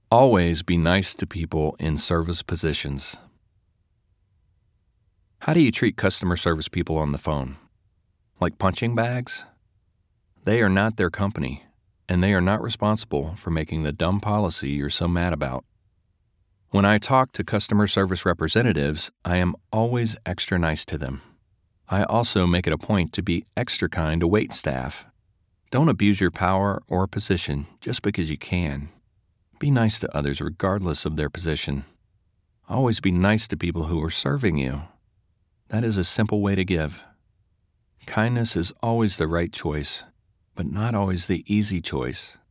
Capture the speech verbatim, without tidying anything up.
Always be nice to people in service positions. How do you treat customer service people on the phone? Like punching bags? They are not their company, and they are not responsible for making the dumb policy you're so mad about. When I talk to customer service representatives, I am always extra nice to them. I also make it a point to be extra kind to wait staff. Don't abuse your power or position just because you can. Be nice to others regardless of their position. Always be nice to people who are serving you. That is a simple way to give. Kindness is always the right choice, but not always the easy choice.